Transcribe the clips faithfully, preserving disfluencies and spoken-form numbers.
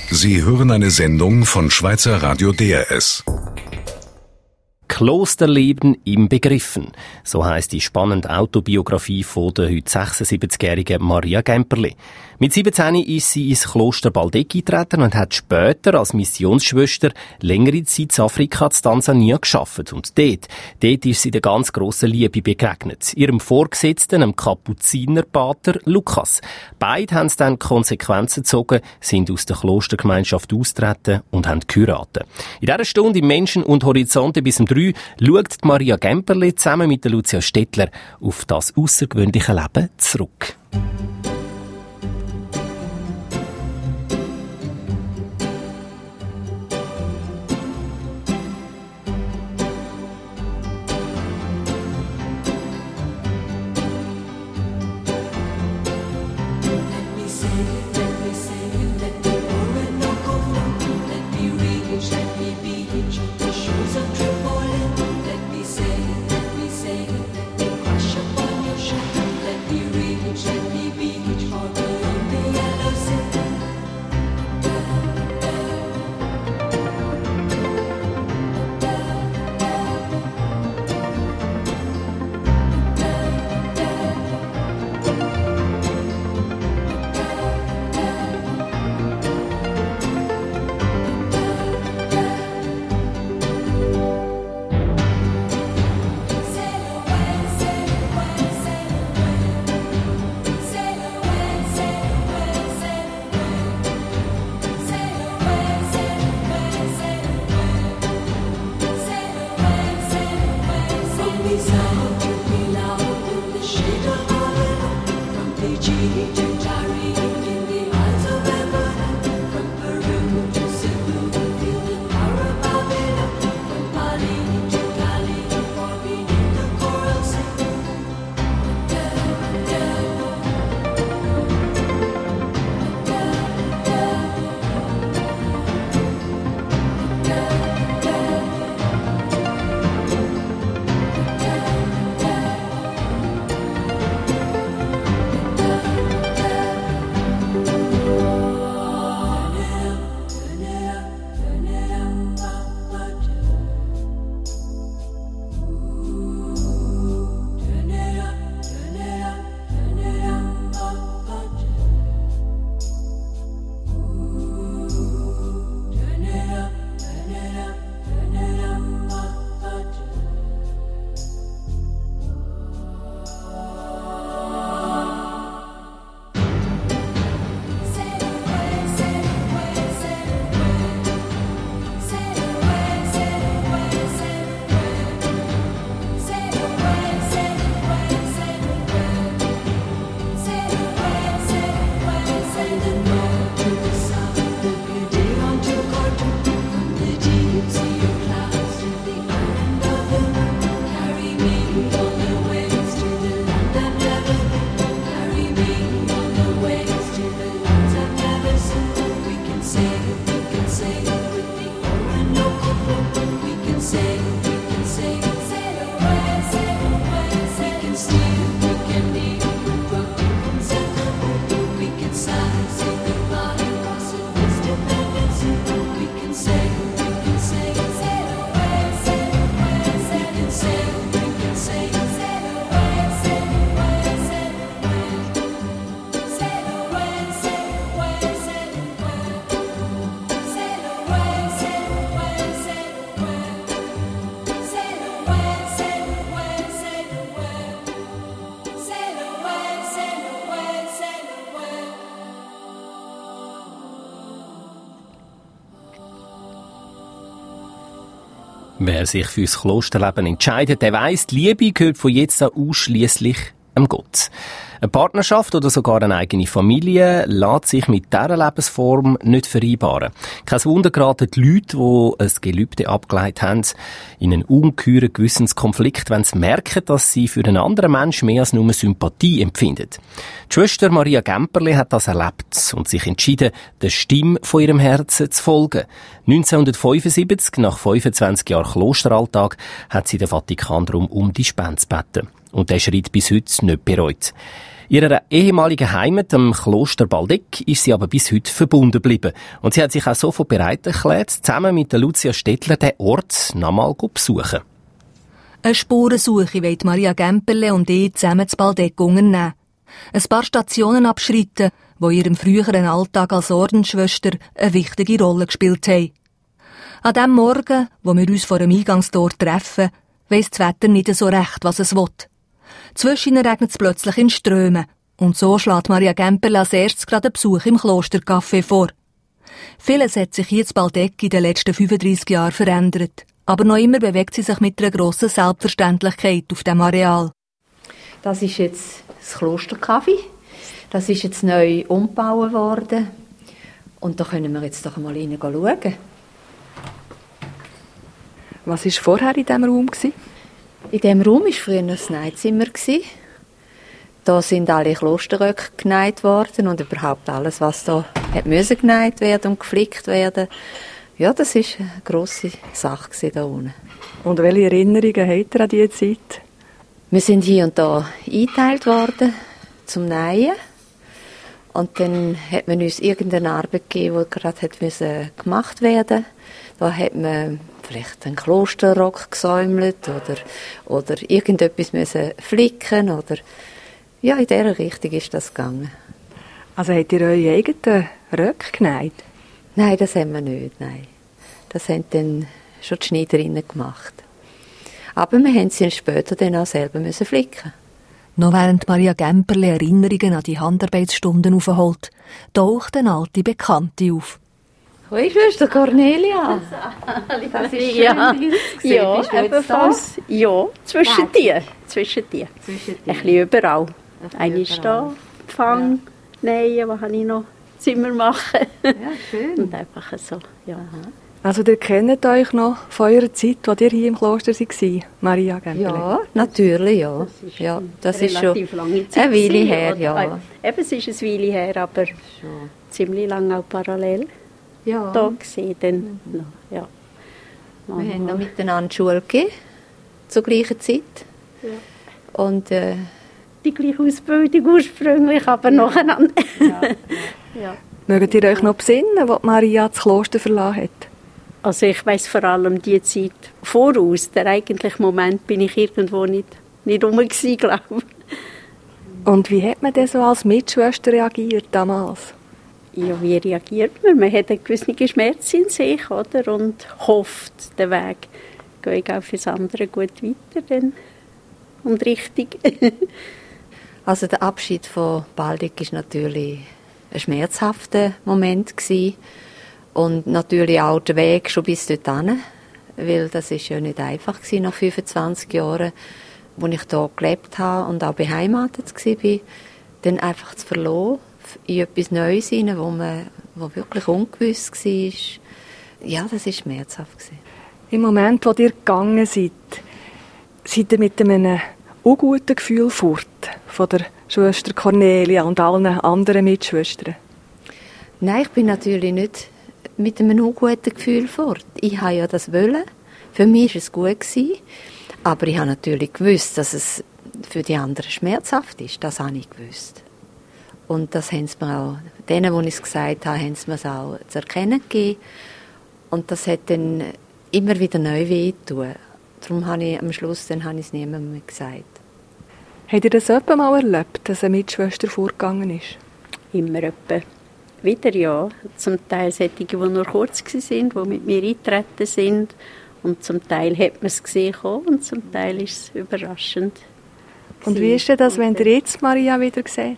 Sie hören eine Sendung von Schweizer Radio D R S. Klosterleben im Begriffen. So heisst die spannende Autobiografie von der heute sechsundsiebzigjährigen Maria Gemperli. Mit siebzehn ist sie ins Kloster Baldeggi getreten und hat später als Missionsschwester längere Zeit in Afrika, in Tansania, gearbeitet. Und dort, dort ist sie der ganz grossen Liebe begegnet. Ihrem Vorgesetzten, dem Kapuzinerpater Lukas. Beide haben dann Konsequenzen gezogen, sind aus der Klostergemeinschaft austreten und haben geheiratet. In dieser Stunde im Menschen und Horizonte bis um drei schaut Maria Gemperli zusammen mit der Lucia Stettler auf das außergewöhnliche Leben zurück. Wer sich fürs Klosterleben entscheidet, der weiss, die Liebe gehört von jetzt an ausschliesslich dem Gott. Eine Partnerschaft oder sogar eine eigene Familie lässt sich mit dieser Lebensform nicht vereinbaren. Kein Wunder geraten die Leute, die ein Gelübde abgelegt haben, in einen ungeheuren Gewissenskonflikt, wenn sie merken, dass sie für einen anderen Menschen mehr als nur Sympathie empfinden. Die Schwester Maria Gemperli hat das erlebt und sich entschieden, der Stimme von ihrem Herzen zu folgen. neunzehnhundertfünfundsiebzig, nach fünfundzwanzig Jahren Klosteralltag, hat sie den Vatikan darum um die Spende gebeten. Und der Schritt bis heute nicht bereut. Ihrer ehemaligen Heimat, dem Kloster Baldeck, ist sie aber bis heute verbunden geblieben. Und sie hat sich auch sofort bereit erklärt, zusammen mit der Lucia Stettler den Ort noch mal zu besuchen. Eine Spurensuche wollen Maria Gemperle und ich zusammen zu Baldeck unternehmen. Ein paar Stationen abschreiten, die in ihrem früheren Alltag als Ordensschwester eine wichtige Rolle gespielt haben. An dem Morgen, wo wir uns vor dem Eingangstor treffen, weiss das Wetter nicht so recht, was es will. Zwischen regnet es plötzlich in Strömen. Und so schlägt Maria Gemperle als erstes gerade einen Besuch im Klostercafé vor. Vieles hat sich hier in Baldeck in den letzten fünfunddreissig Jahren verändert. Aber noch immer bewegt sie sich mit einer grossen Selbstverständlichkeit auf diesem Areal. Das ist jetzt das Klostercafé. Das ist jetzt neu umgebaut worden. Und da können wir jetzt doch mal rein schauen. Was war vorher in diesem Raum? In diesem Raum war früher ein Neizimmer. Da sind alle Klosterröcke genäht worden und überhaupt alles, was da hat müssen genäht werden und geflickt werden. Ja, das war eine grosse Sache hier unten. Und welche Erinnerungen habt ihr an diese Zeit? Wir sind hier und da eingeteilt worden zum Nähen. Und dann hat man uns irgendeine Arbeit gegeben, die gerade hat müssen gemacht werden musste. Da hat man vielleicht einen Klosterrock gesäumelt oder, oder irgendetwas müssen flicken oder ja, in dieser Richtung ist das gegangen. Also habt ihr eure eigenen Röcke genäht? Nein, das haben wir nicht, nein. Das haben dann schon die Schneiderinnen gemacht. Aber wir haben sie später dann auch selber müssen flicken. Noch während Maria Gemperle Erinnerungen an die Handarbeitsstunden aufholt, taucht eine alte Bekannte auf. Hoi, Schwester Cornelia. Das ist schön, ja, ja, ebenfalls. Ja, zwischen dir, zwischen dir. Zwischen dir. Ein bisschen überall. Eine ist da, Empfang, nähen, was habe ich noch, Zimmer machen. Ja, schön. Und einfach so, ja. Also ihr kennt euch noch von eurer Zeit, als ihr hier im Kloster war, Maria Gemperle? Ja, natürlich, ja. Das ist, ja, das ist schon lange Zeit eine Weile her, ja. Eben, es ist eine Weile her, aber schon ziemlich lange auch parallel. Ja. Da gesehen, dann, mhm. ja. Wir haben noch miteinander die Schule gegeben, zur gleichen Zeit. Ja. Und, äh, die gleiche Ausbildung ursprünglich, aber ja. nacheinander. Ja. Ja. Mögt ihr euch noch besinnen, als Maria das Kloster verlassen hat? Also ich weiss vor allem die Zeit voraus. Der eigentliche Moment bin ich irgendwo nicht, nicht rum gewesen, glaube ich. Und wie hat man denn so als Mitschwester reagiert damals? Ja, wie reagiert man? Man hat einen gewissen Schmerz in sich, oder? Und hofft, der Weg geht auch fürs andere gut weiter dann. Und richtig. Also der Abschied von Baldeck war natürlich ein schmerzhafter Moment gewesen. Und natürlich auch der Weg schon bis dorthin, weil das ist ja nicht einfach gewesen, nach fünfundzwanzig Jahren, wo ich hier gelebt habe und auch beheimatet war, dann einfach zu verloren in etwas Neues hinein, wo man wo wirklich ungewiss war. Ja, das war schmerzhaft gewesen. Im Moment, wo ihr gegangen seid, seid ihr mit einem unguten Gefühl fort von der Schwester Cornelia und allen anderen Mitschwestern? Nein, ich bin natürlich nicht mit einem unguten Gefühl fort. Ich wollte ja das wollen. Für mich war es gut gewesen. Aber ich habe natürlich gewusst, dass es für die anderen schmerzhaft ist. Das habe ich gewusst. Und das haben sie mir auch, denen, die ich es gesagt habe, haben sie mir es auch zu erkennen gegeben. Und das hat dann immer wieder neu wehgetan. Darum habe ich am Schluss dann habe ich es niemandem mehr gesagt. Habt ihr das etwa mal erlebt, dass eine Mitschwester vorgegangen ist? Immer etwa. Wieder ja. Zum Teil solche, die nur kurz waren, die mit mir eingetreten sind. Und zum Teil hat man es gesehen und zum Teil ist es überraschend. Und wie ist denn das, wenn ihr jetzt Maria wieder seht?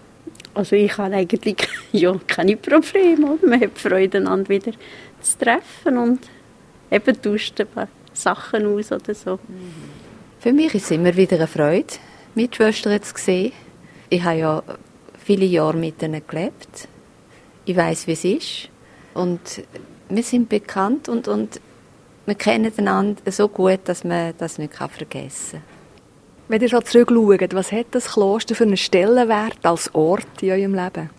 Also ich habe eigentlich ja, keine Probleme. Oder? Man hat Freude, einander wieder zu treffen und eben tauscht ein paar Sachen aus oder so. Für mich ist es immer wieder eine Freude, Mitschwestern zu sehen. Ich habe ja viele Jahre mit ihnen gelebt. Ich weiss, wie es ist. Und wir sind bekannt und, und wir kennen einander so gut, dass man das nicht vergessen kann. Wenn ihr so zurückschaut, was hat das Kloster für einen Stellenwert als Ort in eurem Leben?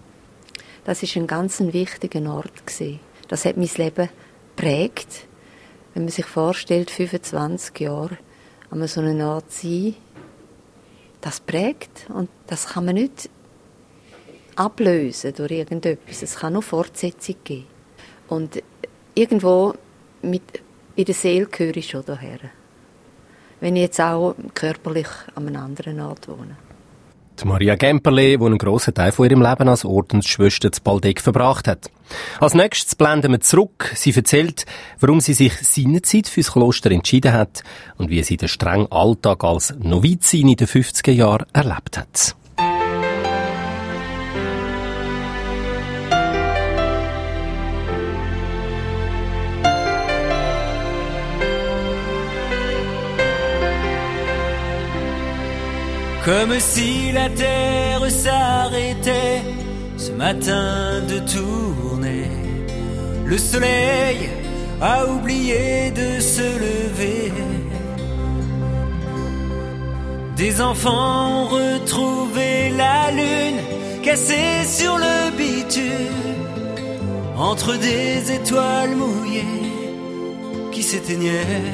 Das war ein ganz wichtiger Ort. Das hat mein Leben geprägt. Wenn man sich vorstellt, fünfundzwanzig Jahre an so einem Ort zu sein, das prägt und das kann man nicht ablösen durch irgendetwas. Es kann nur Fortsetzung geben. Und irgendwo mit, in der Seele gehöre ich schon daher. Wenn ich jetzt auch körperlich an einem anderen Ort wohne. Die Maria Gemperle, die einen grossen Teil von ihrem Leben als Ordensschwester zu Baldeck verbracht hat. Als nächstes blenden wir zurück. Sie erzählt, warum sie sich seinerzeit fürs Kloster entschieden hat und wie sie den strengen Alltag als Novizin in den fünfziger Jahren erlebt hat. Comme si la terre s'arrêtait ce matin de tourner. Le soleil a oublié de se lever. Des enfants ont retrouvé la lune cassée sur le bitume, entre des étoiles mouillées qui s'éteignaient.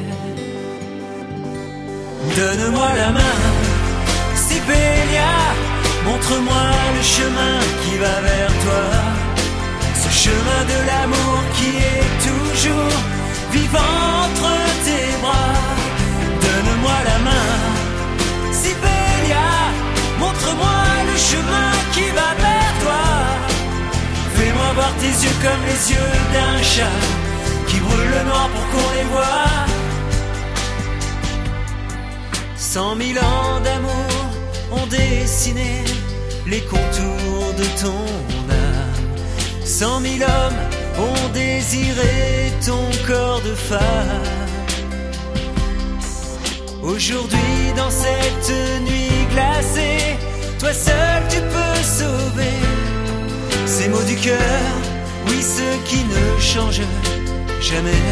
Donne-moi la main, Sibélia, montre-moi le chemin qui va vers toi. Ce chemin de l'amour qui est toujours vivant entre tes bras. Donne-moi la main, Sibélia, montre-moi le chemin qui va vers toi. Fais-moi voir tes yeux comme les yeux d'un chat qui brûle le noir pour qu'on les voie. Cent mille ans d'amour ont dessiné les contours de ton âme. Cent mille hommes ont désiré ton corps de femme. Aujourd'hui, dans cette nuit glacée, toi seul tu peux sauver ces mots du cœur, oui, ceux qui ne changent jamais.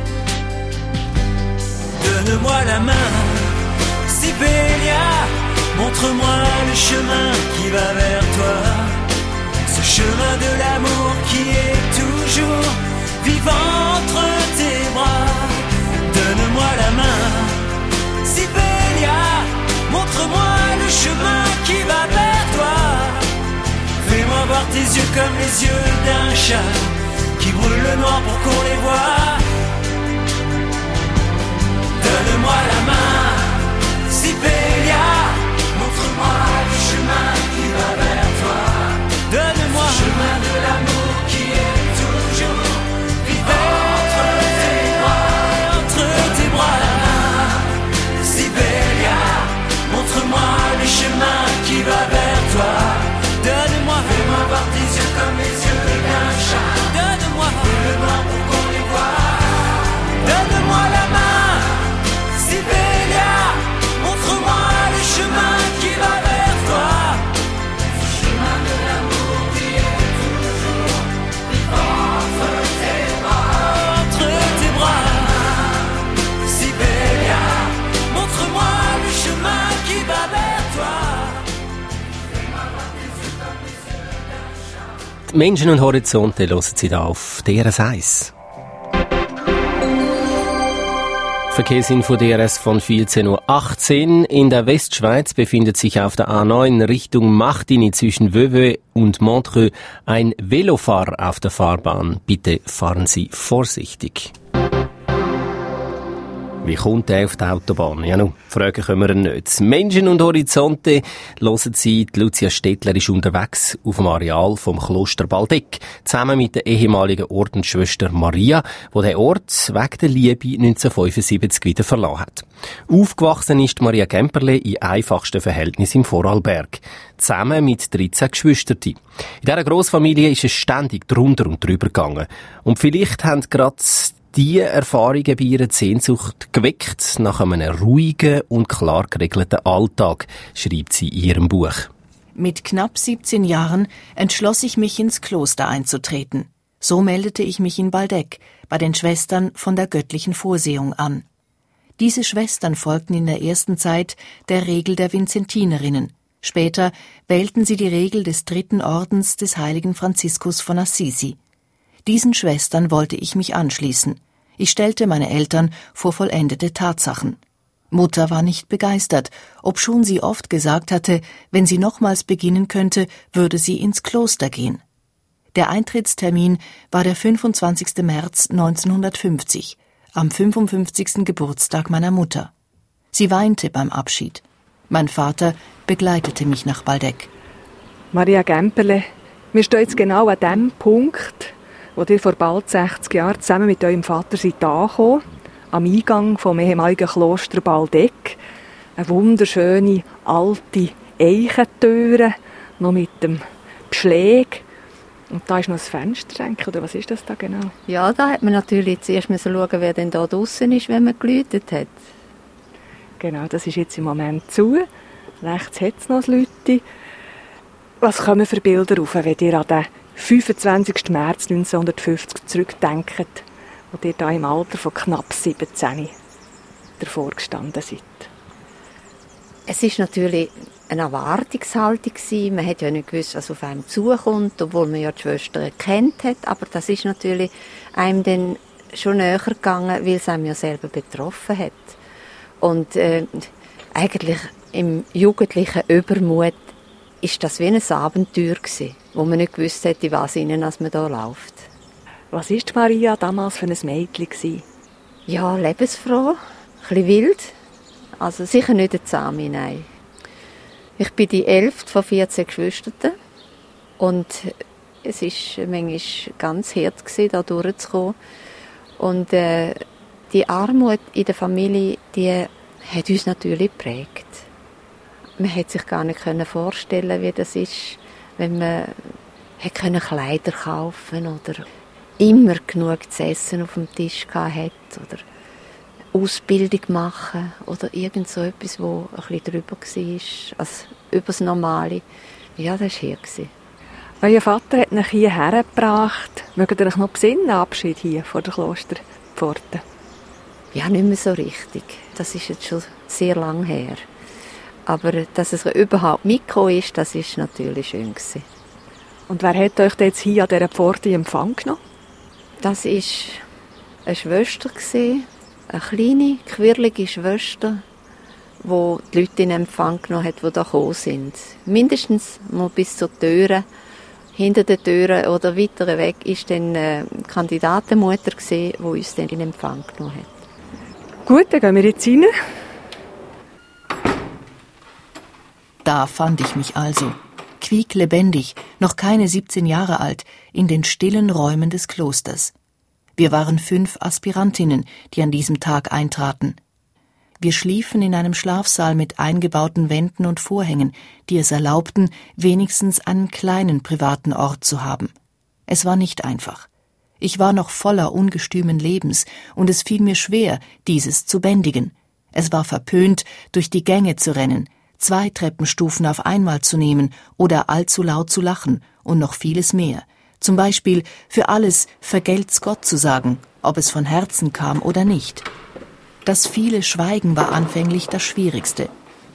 Donne-moi la main, Sibélia, montre-moi le chemin qui va vers toi. Ce chemin de l'amour qui est toujours vivant entre tes bras. Donne-moi la main, Sibélia, montre-moi le chemin qui va vers toi. Fais-moi voir tes yeux comme les yeux d'un chat qui brûle le noir pour qu'on les voie. Donne-moi la main, Sibélia, montre-moi le chemin qui va vers toi. Donne-moi le chemin de l'amour qui est toujours vivant entre tes bras, entre tes bras. Sibélia, montre-moi le chemin qui va vers toi. Donne-moi, fais-moi voir tes yeux comme les yeux d'un chat. Donne-moi le noir pour qu'on les voie. Donne-moi la main, Sibélia, montre-moi le chemin qui va vers toi. Ce chemin de l'amour qui est toujours vivant entre tes bras, entre tes bras. Sibélia, montre-moi le chemin qui va vers toi. Die Menschen und Horizonte hören Sie da auf D R S eins. Verkehrsinfo D R S von vierzehn Uhr achtzehn. In der Westschweiz befindet sich auf der A neun Richtung Machtini zwischen Vevey und Montreux ein Velofahrer auf der Fahrbahn. Bitte fahren Sie vorsichtig. Wie kommt er auf die Autobahn? Ja, nun, fragen können wir ihn nicht. Menschen und Horizonte hören Sie. Die Lucia Stettler ist unterwegs auf dem Areal vom Kloster Baldeck, zusammen mit der ehemaligen Ordensschwester Maria, die den Ort wegen der Liebe neunzehnhundertfünfundsiebzig wieder verlassen hat. Aufgewachsen ist Maria Gemperle in einfachsten Verhältnissen im Vorarlberg, zusammen mit dreizehn Geschwistern. In dieser Grossfamilie ist es ständig drunter und drüber gegangen. Und vielleicht haben gerade diese Erfahrungen bei ihrer Sehnsucht geweckt nach einem ruhigen und klar geregelten Alltag, schreibt sie in ihrem Buch. Mit knapp siebzehn Jahren entschloss ich mich, ins Kloster einzutreten. So meldete ich mich in Baldeck bei den Schwestern von der göttlichen Vorsehung an. Diese Schwestern folgten in der ersten Zeit der Regel der Vinzentinerinnen. Später wählten sie die Regel des dritten Ordens des heiligen Franziskus von Assisi. Diesen Schwestern wollte ich mich anschließen. Ich stellte meine Eltern vor vollendete Tatsachen. Mutter war nicht begeistert, obschon sie oft gesagt hatte, wenn sie nochmals beginnen könnte, würde sie ins Kloster gehen. Der Eintrittstermin war der fünfundzwanzigsten März neunzehnhundertfünfzig, am fünfundfünfzigsten Geburtstag meiner Mutter. Sie weinte beim Abschied. Mein Vater begleitete mich nach Baldeck. Maria Gemperle, wir stehen jetzt genau an dem Punkt, wo ihr vor bald sechzig Jahren zusammen mit eurem Vater seid angekommen, am Eingang vom ehemaligen Kloster Baldeck. Eine wunderschöne alte Eichentüre, noch mit dem Beschläg. Und da ist noch ein Fenster, denke ich, oder was ist das da genau? Ja, da hat man natürlich zuerst schauen, wer denn da draussen ist, wenn man geläutet hat. Genau, das ist jetzt im Moment zu. Rechts hat es noch Leute. Was kommen für Bilder auf, wenn ihr an den fünfundzwanzigsten März neunzehnhundertfünfzig zurückdenkt, wo ihr da im Alter von knapp siebzehn davor gestanden seid? Es ist natürlich eine Erwartungshaltung gewesen. Man hat ja nicht gewusst, was auf einem zukommt, obwohl man ja die Schwester kennt hat. Aber das ist natürlich einem dann schon näher gegangen, weil es einem ja selber betroffen hat. Und äh, eigentlich im jugendlichen Übermut ist das wie ein Abenteuer gewesen, wo man nicht gewusst hätte, was innen, als man da läuft. Was war Maria damals für ein Mädchen gewesen? Ja, lebensfroh, ein bisschen wild. Also sicher nicht eine Zahme, nein. Ich bin die elfte von vierzehn Geschwistern und es war manchmal ganz hart, da durchzukommen. Und äh, die Armut in der Familie, die hat uns natürlich geprägt. Man hätte sich gar nicht vorstellen, wie das ist, wenn man hätte Kleider kaufen oder immer genug zu essen auf dem Tisch hatte oder Ausbildung machen oder irgend so etwas, wo ein bisschen drüber war, als über das Normale. Ja, das war hier. Euer Vater hat euch hierher gebracht. Mögt ihr euch noch besinnen, Abschied hier vor der Klosterpforte? Ja, nicht mehr so richtig. Das ist jetzt schon sehr lang her. Aber dass es überhaupt mitgekommen ist, das ist natürlich schön gewesen. Und wer hat euch jetzt hier an dieser Pforte in Empfang genommen? Das war eine Schwester, eine kleine, quirlige Schwester, die die Leute in Empfang genommen hat, die da gekommen sind. Mindestens mal bis zur Türe. Hinter der Türe oder weiter weg war dann eine Kandidatenmutter, die uns dann in Empfang genommen hat. Gut, dann gehen wir jetzt rein. Da fand ich mich also, quieklebendig, noch keine siebzehn Jahre alt, in den stillen Räumen des Klosters. Wir waren fünf Aspirantinnen, die an diesem Tag eintraten. Wir schliefen in einem Schlafsaal mit eingebauten Wänden und Vorhängen, die es erlaubten, wenigstens einen kleinen privaten Ort zu haben. Es war nicht einfach. Ich war noch voller ungestümen Lebens, und es fiel mir schwer, dieses zu bändigen. Es war verpönt, durch die Gänge zu rennen, zwei Treppenstufen auf einmal zu nehmen oder allzu laut zu lachen und noch vieles mehr. Zum Beispiel für alles vergelt's Gott zu sagen, ob es von Herzen kam oder nicht. Das viele Schweigen war anfänglich das Schwierigste.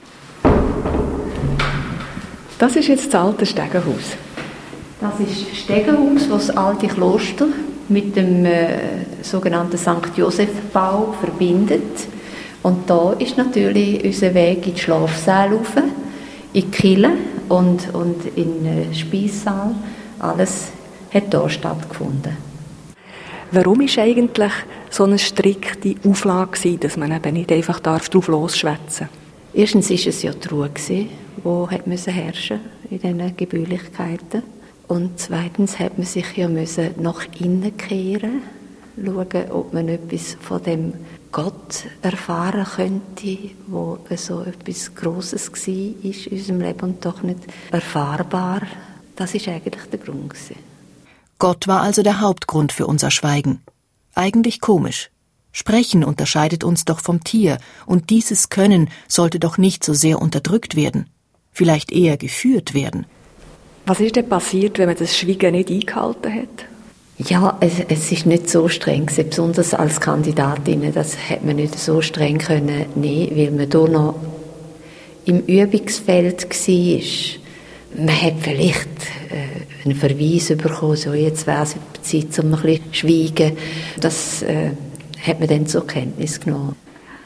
Das ist jetzt das alte Stegenhaus. Das ist das Stegenhaus, das das alte Kloster mit dem äh, sogenannten Sankt Joseph-Bau verbindet. Und da ist natürlich unser Weg in die Schlafsäle rauf, in die Kirche und, und in den Speissaal. Alles hat hier stattgefunden. Warum war eigentlich so eine strikte Auflage, dass man eben nicht einfach drauf losschwätzen darf? Erstens war es ja die Ruhe, die herrschen in diesen Gebührlichkeiten. Und zweitens hat man sich ja nach innen kehren, schauen, ob man etwas von dem Gott erfahren könnte, wo so etwas Grosses war in unserem Leben und doch nicht erfahrbar. Das war eigentlich der Grund. Gott war also der Hauptgrund für unser Schweigen. Eigentlich komisch. Sprechen unterscheidet uns doch vom Tier, und dieses Können sollte doch nicht so sehr unterdrückt werden. Vielleicht eher geführt werden. Was ist denn passiert, wenn man das Schweigen nicht eingehalten hat? Ja, es, es ist nicht so streng gewesen, besonders als Kandidatin. Das hätte man nicht so streng können nehmen, weil man hier noch im Übungsfeld war. Man hat vielleicht äh, einen Verweis bekommen, so jetzt wäre es Zeit, um ein bisschen zu schweigen. Das äh, hat man dann zur Kenntnis genommen.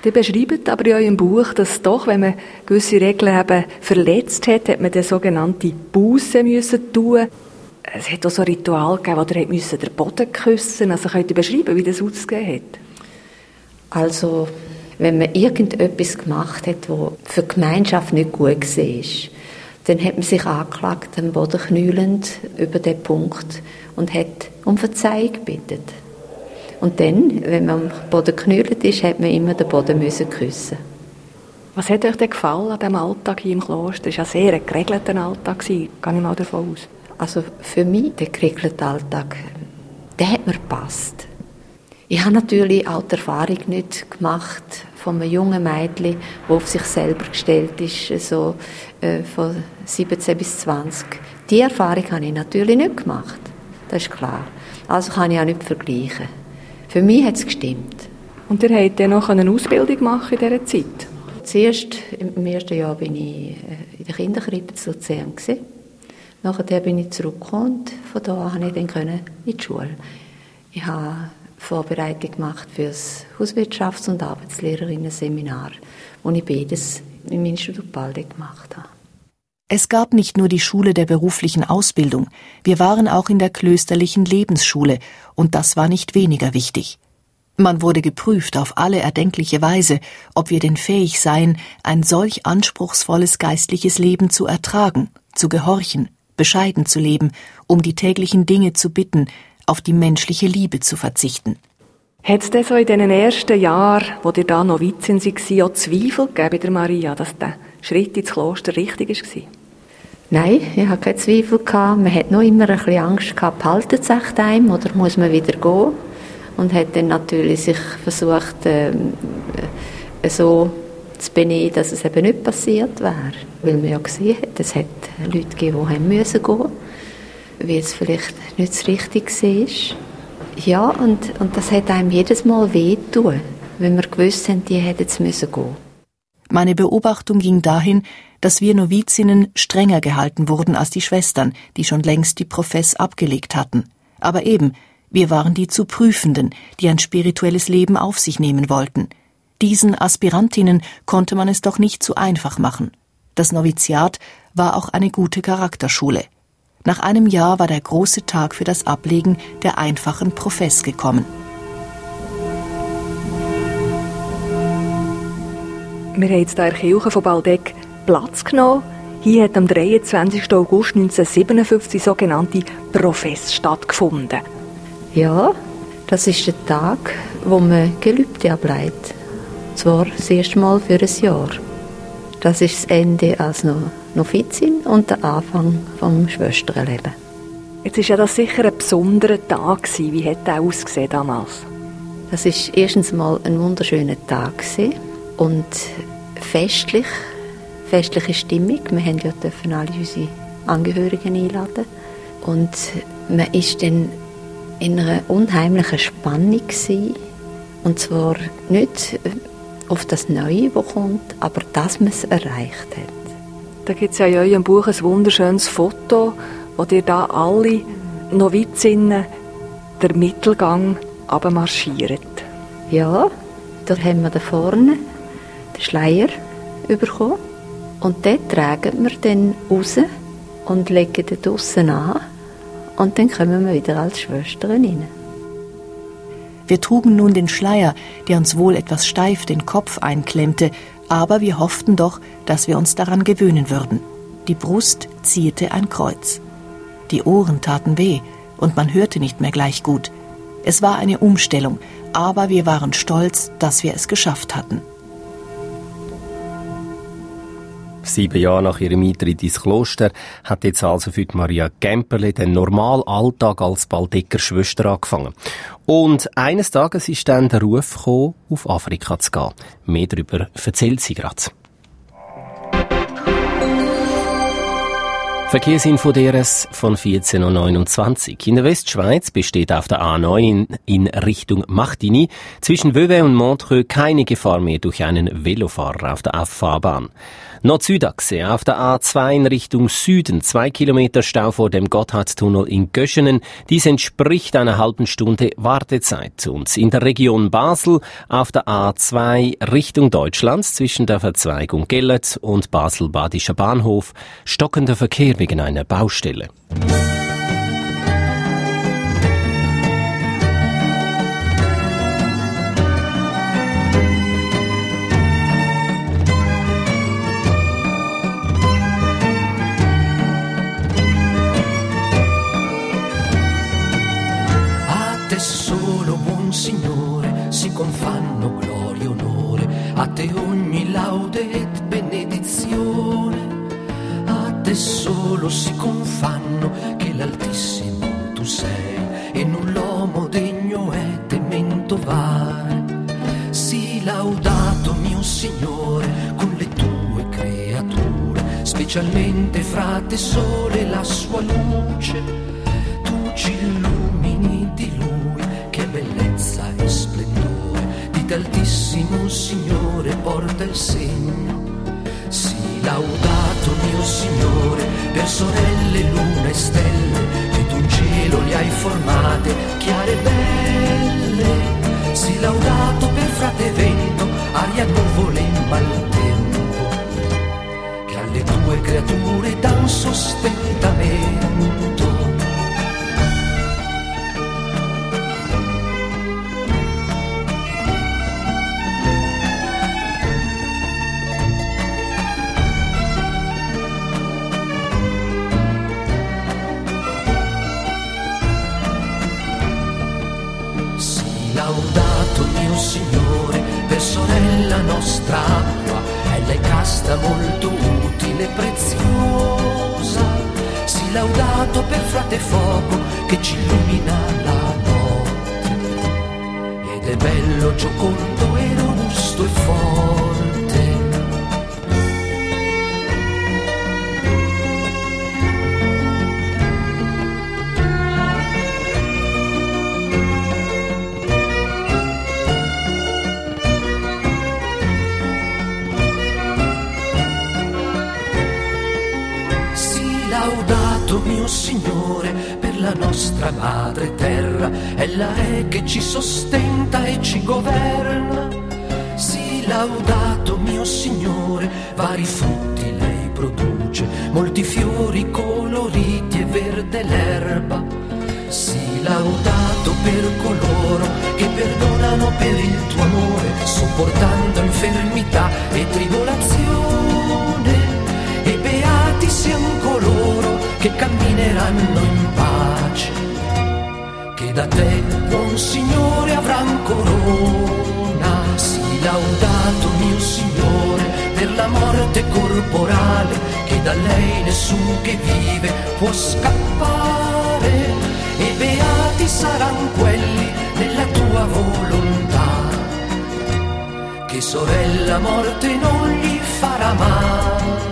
Ihr beschreibt aber in eurem Buch, dass doch, wenn man gewisse Regeln eben verletzt hat, hat man den sogenannten Busse müssen tun. Es hat auch so ein Ritual gegeben, wo ihr müssen den Boden küssen. Also könnt ihr beschreiben, wie das ausgesehen hat? Also, wenn man irgendetwas gemacht hat, was für die Gemeinschaft nicht gut war, dann hat man sich angeklagt, am Boden knüllend über den Punkt und hat um Verzeihung gebeten. Und dann, wenn man am Boden geknüllt ist, hat man immer den Boden müssen küssen. Was hat euch denn gefallen an diesem Alltag hier im Kloster? Es war ja sehr ein geregelter Alltag, gehe ich mal davon aus. Also für mich, der geregelte Alltag, der hat mir gepasst. Ich habe natürlich auch die Erfahrung nicht gemacht von einem jungen Mädchen, das auf sich selber gestellt ist, so äh, von siebzehn bis zwanzig. Diese Erfahrung habe ich natürlich nicht gemacht, das ist klar. Also kann ich auch nicht vergleichen. Für mich hat es gestimmt. Und ihr habt dann noch eine Ausbildung machen in dieser Zeit? Zuerst, im ersten Jahr, war ich in der Kinderkrippe zu Luzern. Nachher bin ich zurückgekommen und von da an konnte ich dann in die Schule. Ich habe Vorbereitung gemacht für das Hauswirtschafts- und Arbeitslehrerinnen-Seminar, wo ich beides im Institut Baldeck gemacht habe. Es gab nicht nur die Schule der beruflichen Ausbildung, wir waren auch in der klösterlichen Lebensschule, und das war nicht weniger wichtig. Man wurde geprüft auf alle erdenkliche Weise, ob wir denn fähig seien, ein solch anspruchsvolles geistliches Leben zu ertragen, zu gehorchen, bescheiden zu leben, um die täglichen Dinge zu bitten, auf die menschliche Liebe zu verzichten. Hat es denn so in den ersten Jahren, wo ihr da Novizin war, auch Zweifel gegeben bei der Maria, dass der Schritt ins Kloster richtig war? Nein, ich hatte keine Zweifel. Man hat noch immer ein bisschen Angst gehabt, behalten es echt einem oder muss man wieder gehen? Und hat dann natürlich sich versucht, äh, so zu benehmen, dass es eben nicht passiert wäre. Weil man ja gesehen hat, es hat Leute gegeben, die haben müssen gehen, weil es vielleicht nicht das Richtige war. Ja, und, und das hat einem jedes Mal wehgetan, wenn wir gewusst haben, die hätten es müssen gehen. Meine Beobachtung ging dahin, dass wir Novizinnen strenger gehalten wurden als die Schwestern, die schon längst die Profess abgelegt hatten. Aber eben, wir waren die zu Prüfenden, die ein spirituelles Leben auf sich nehmen wollten. Diesen Aspirantinnen konnte man es doch nicht zu einfach machen. Das Noviziat war auch eine gute Charakterschule. Nach einem Jahr war der große Tag für das Ablegen der einfachen Profess gekommen. Wir haben jetzt hier in der Kirche von Baldeck Platz genommen. Hier hat am dreiundzwanzigsten August neunzehnhundertsiebenundfünfzig die sogenannte Profess stattgefunden. Ja, das ist der Tag, wo man Gelübde ablegt. Zwar das erste Mal für ein Jahr. Das ist das Ende als Novizin und der Anfang vom Schwesternleben. Jetzt war ja das sicher ein besonderer Tag. Wie hat der ausgesehen damals? Das war erstens mal ein wunderschöner Tag und festlich, festliche Stimmung. Wir durften ja alle unsere Angehörigen einladen. Und man war dann in einer unheimlichen Spannung. Und zwar nicht auf das Neue, das kommt, aber dass man es erreicht hat. Da gibt es ja in eurem Buch ein wunderschönes Foto, wo ihr da alle Novizinnen den Mittelgang runtermarschiert. Ja, da haben wir da vorne den Schleier bekommen. Und den tragen wir dann raus und legen den draussen an. Und dann kommen wir wieder als Schwestern rein. Wir trugen nun den Schleier, der uns wohl etwas steif den Kopf einklemmte, aber wir hofften doch, dass wir uns daran gewöhnen würden. Die Brust zierte ein Kreuz. Die Ohren taten weh und man hörte nicht mehr gleich gut. Es war eine Umstellung, aber wir waren stolz, dass wir es geschafft hatten. Sieben Jahre nach ihrem Eintritt ins Kloster hat jetzt also für die Maria Gemperle den normalen Alltag als Baldecker Schwester angefangen. Und eines Tages ist dann der Ruf gekommen, auf Afrika zu gehen. Mehr darüber erzählt sie gerade. Verkehrsinfo D R S von vierzehn Uhr neunundzwanzig. In der Westschweiz besteht auf der A neun in, in Richtung Martigny zwischen Vevey und Montreux keine Gefahr mehr durch einen Velofahrer auf der Auffahrbahn. Nord-Südachse auf der A zwei in Richtung Süden, zwei Kilometer Stau vor dem Gotthardtunnel in Göschenen. Dies entspricht einer halben Stunde Wartezeit. Und in der Region Basel auf der A zwei Richtung Deutschlands zwischen der Verzweigung Gellert und Basel-Badischer Bahnhof stockender Verkehr wegen einer Baustelle. Confanno gloria e onore, a te ogni laude et benedizione, a te solo si confanno che l'Altissimo tu sei e null'uomo degno è temento vare. Sii laudato mio Signore con le tue creature, specialmente fra te sole la sua luce, tu ci illumini di Lui che bellezza e splendore. Altissimo Signore porta il segno, sii laudato mio Signore per sorelle, luna e stelle, che tu in cielo li hai formate chiare e belle. Sii laudato per frate vento, aria, nuvole e maltempo, che alle tue creature dan sostentamento. Laudato mio Signore per sorella nostra acqua, ella è casta, molto utile e preziosa. Sii laudato per frate fuoco che ci illumina la notte, ed è bello, giocondo e robusto e forte. Laudato mio Signore per la nostra madre terra, ella è che ci sostenta e ci governa. Sii laudato mio Signore, vari frutti lei produce, molti fiori coloriti e verde l'erba. Sii laudato per coloro che perdonano per il tuo amore, sopportando infermità e tribolazione. E beati siano coloro che cammineranno in pace, che da te, buon Signore, avran corona. Sii laudato mio Signore per la morte corporale, che da lei nessun che vive può scappare. E beati saranno quelli nella tua volontà, che sorella morte non gli farà male.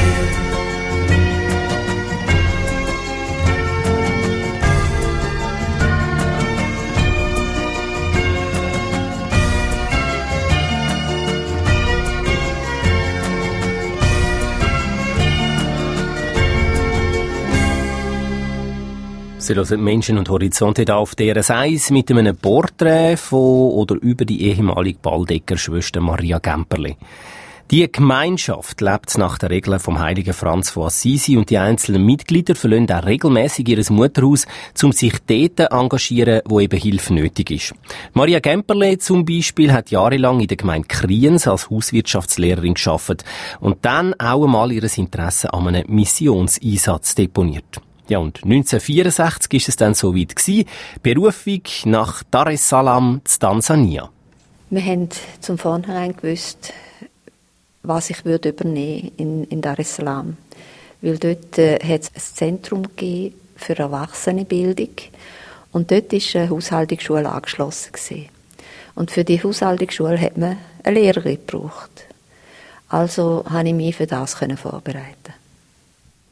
Sie hören Menschen und Horizonte da auf D R S eins mit einem Porträt von oder über die ehemalige Baldecker-Schwester Maria Gemperle. Die Gemeinschaft lebt nach der Regel vom heiligen Franz von Assisi und die einzelnen Mitglieder verlassen auch regelmässig ihr Mutterhaus, um sich dort zu engagieren, wo eben Hilfe nötig ist. Maria Gemperle zum Beispiel hat jahrelang in der Gemeinde Kriens als Hauswirtschaftslehrerin gearbeitet und dann auch einmal ihr Interesse an einem Missionseinsatz deponiert. Ja, und neunzehnhundertvierundsechzig ist es dann so weit gewesen, Berufung nach Dar es Salaam zu Tansania. Wir haben zum Vornherein gewusst, was ich würde übernehmen in, in Dar es Salaam. Weil dort äh, hat es ein Zentrum gegeben für Erwachsenenbildung und dort war eine Haushaltungsschule angeschlossen gewesen. Und für die Haushaltungsschule hat man eine Lehrerin gebraucht. Also konnte ich mich für das vorbereiten.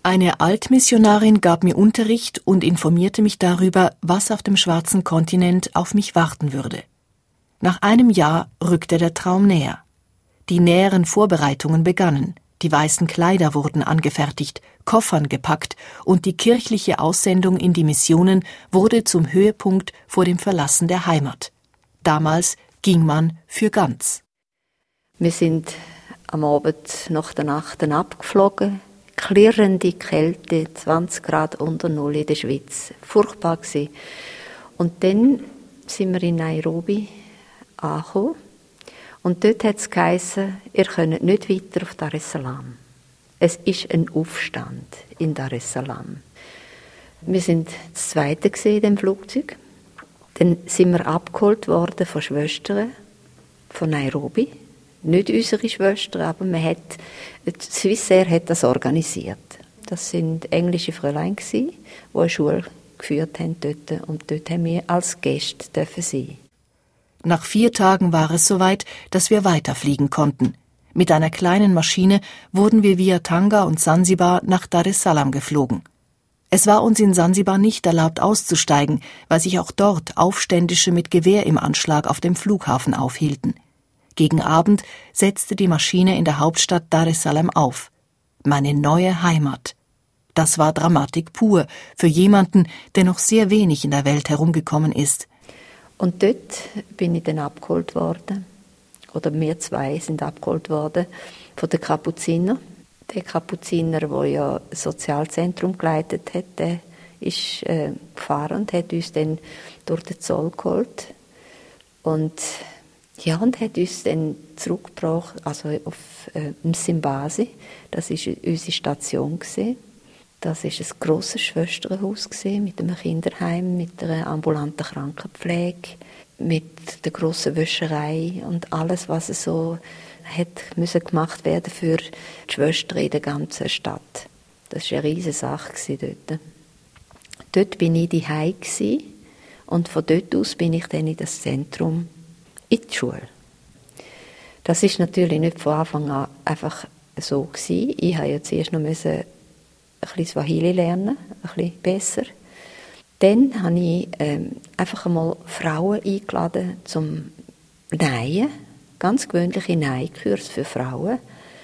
Eine Altmissionarin gab mir Unterricht und informierte mich darüber, was auf dem schwarzen Kontinent auf mich warten würde. Nach einem Jahr rückte der Traum näher. Die näheren Vorbereitungen begannen, die weißen Kleider wurden angefertigt, Koffern gepackt und die kirchliche Aussendung in die Missionen wurde zum Höhepunkt vor dem Verlassen der Heimat. Damals ging man für ganz. Wir sind am Abend nach der Nacht abgeflogen. Klirrende Kälte, zwanzig Grad unter Null in der Schweiz. Furchtbar gewesen. Und dann sind wir in Nairobi angekommen. Und dort hat es geheissen, ihr könnt nicht weiter auf Dar es Salaam. Es ist ein Aufstand in Dar es Salaam. Wir sind das Zweite in dem Flugzeug. Dann sind wir abgeholt worden von Schwestern von Nairobi. Nicht unsere Schwestern, aber man hat, Swissair hat das organisiert. Das sind englische Fräulein gsi, die eine Schule geführt haben dort. Und dort haben wir als Gäste dürfen sein. Nach vier Tagen war es soweit, dass wir weiterfliegen konnten. Mit einer kleinen Maschine wurden wir via Tanga und Sansibar nach Dar es Salaam geflogen. Es war uns in Sansibar nicht erlaubt auszusteigen, weil sich auch dort Aufständische mit Gewehr im Anschlag auf dem Flughafen aufhielten. Gegen Abend setzte die Maschine in der Hauptstadt Dar es Salaam auf. Meine neue Heimat. Das war Dramatik pur für jemanden, der noch sehr wenig in der Welt herumgekommen ist. Und dort bin ich dann abgeholt worden. Oder wir zwei sind abgeholt worden von den Kapuziner. Der Kapuziner, der ja das Sozialzentrum geleitet hat, der ist äh, gefahren und hat uns dann durch den Zoll geholt. Und Ja, und hat uns dann zurückgebracht, also auf äh, Msimbasi. Das war unsere Station gewesen. Das war ein grosses Schwesternhaus gewesen, mit einem Kinderheim, mit einer ambulanten Krankenpflege, mit der grossen Wäscherei und alles, was so hat müssen gemacht werden für die Schwestern in der ganzen Stadt. Das war eine riesige Sache dort. Dort war ich daheim und von dort aus bin ich dann in das Zentrum in die Schule. Das ist natürlich nicht von Anfang an einfach so gewesen. Ich musste ja zuerst noch ein bisschen Swahili lernen, ein bisschen besser. Dann habe ich ähm, einfach einmal Frauen eingeladen zum Nähen, ganz gewöhnliche Nähkurs für Frauen.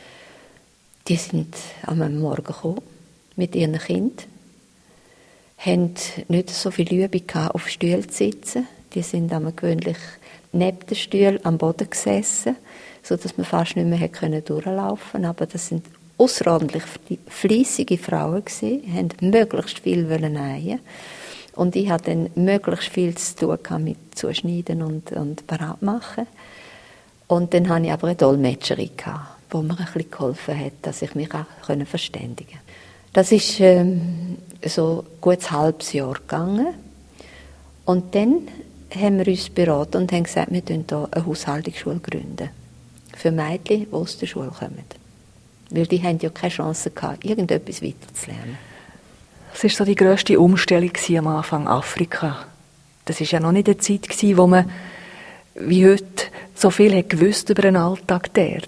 Die sind am Morgen gekommen mit ihren Kindern, haben nicht so viel Übung gehabt, auf Stühlen zu sitzen. Die sind am gewöhnlich neben den Stühlen am Boden gesessen, sodass man fast nicht mehr hätte durchlaufen können. Aber das sind außerordentlich fleissige Frauen gewesen, haben möglichst viel nähen. Und ich hatte dann möglichst viel zu tun mit Zuschneiden und, und parat machen. Und dann hatte ich aber eine Dolmetscherin, die mir ein bisschen geholfen hat, dass ich mich auch verständigen konnte. Das ist ähm, so ein gutes halbes Jahr gegangen. Und dann haben wir uns beraten und haben gesagt, wir gründen hier eine Haushaltungsschule gründen. Für Mädchen, die aus der Schule kommen. Weil die haben ja keine Chance gehabt, irgendetwas weiterzulernen. Das war so die grösste Umstellung am Anfang Afrika. Das war ja noch nicht eine Zeit, wo man wie heute so viel hat gewusst über den Alltag dort.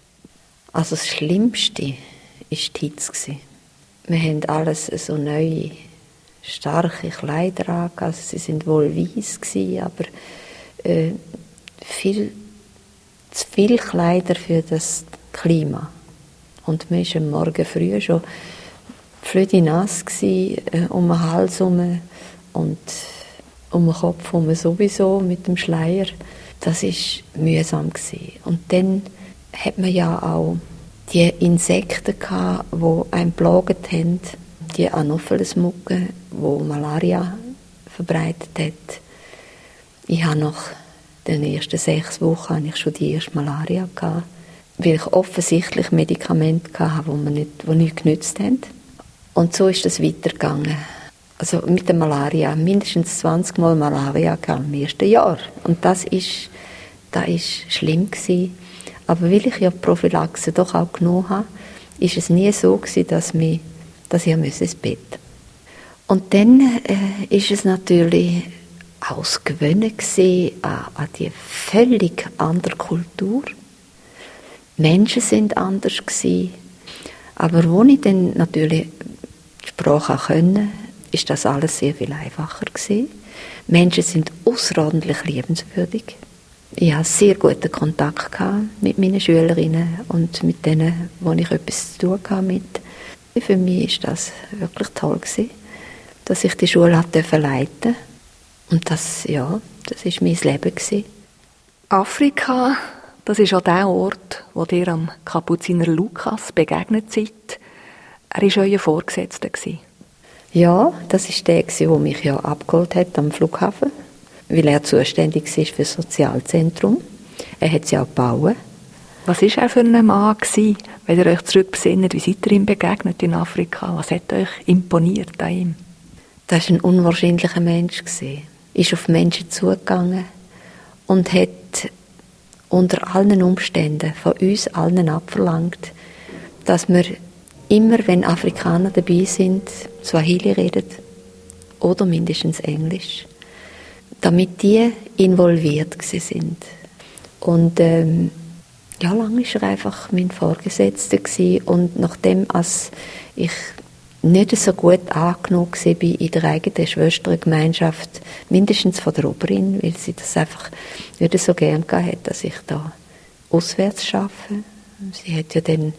Also das Schlimmste war die Hitze. Wir haben alles so neue, starke Kleider an. Also sie waren wohl weiss gewesen, aber äh, viel, zu viele Kleider für das Klima. Und man war am Morgen früh schon flüssig nass gewesen, äh, um den Hals herum und um den Kopf herum sowieso mit dem Schleier. Das war mühsam gewesen. Und dann hat man ja auch die Insekten gehabt, die einen geplagt haben, die Anopheles-Mugge, die Malaria verbreitet hat. Ich habe nach den ersten sechs Wochen habe ich schon die erste Malaria gehabt, weil ich offensichtlich Medikamente hatte, die mir nicht, die nichts genützt haben. Und so ist das weitergegangen. Also mit der Malaria, mindestens zwanzig Mal Malaria im ersten Jahr. Und das ist, das ist schlimm gewesen. Aber weil ich ja die Prophylaxe doch auch genommen habe, ist es nie so gewesen, dass, mich, dass ich ins Bett musste. Und dann äh, ist es natürlich auch das Gewöhnen an, an die völlig andere Kultur. Die Menschen sind anders gewesen. Aber wo ich dann natürlich die Sprache auch können, ist das alles sehr viel einfacher gewesen. Menschen sind außerordentlich liebenswürdig. Ich hatte sehr guten Kontakt mit meinen Schülerinnen und mit denen, wo ich etwas zu tun hatte mit. Für mich war das wirklich toll gewesen, dass ich die Schule leiten durfte. Und das, ja, das war mein Leben gewesen. Afrika, das ist auch der Ort, wo ihr am Kapuziner Lukas begegnet seid. Er war euer Vorgesetzter. Ja, das war der, der mich ja abgeholt hat am Flughafen, weil er zuständig war für das Sozialzentrum. Er hat es ja auch gebaut. Was war er für ein Mann, wenn ihr euch zurückbesinnt? Wie seid ihr ihm begegnet in Afrika? Was hat euch imponiert an ihm? Das war ein unwahrscheinlicher Mensch. Er ist auf Menschen zugegangen und hat unter allen Umständen von uns allen abverlangt, dass wir immer, wenn Afrikaner dabei sind, Swahili reden oder mindestens Englisch, damit die involviert sind. Und ähm, ja, lange war er einfach mein Vorgesetzter gewesen. Und nachdem als ich nicht so gut angenommen war in der eigenen Schwestergemeinschaft, mindestens von der Oberin, weil sie das einfach nicht so gern hatte, dass ich da auswärts arbeite. Sie hat ja dann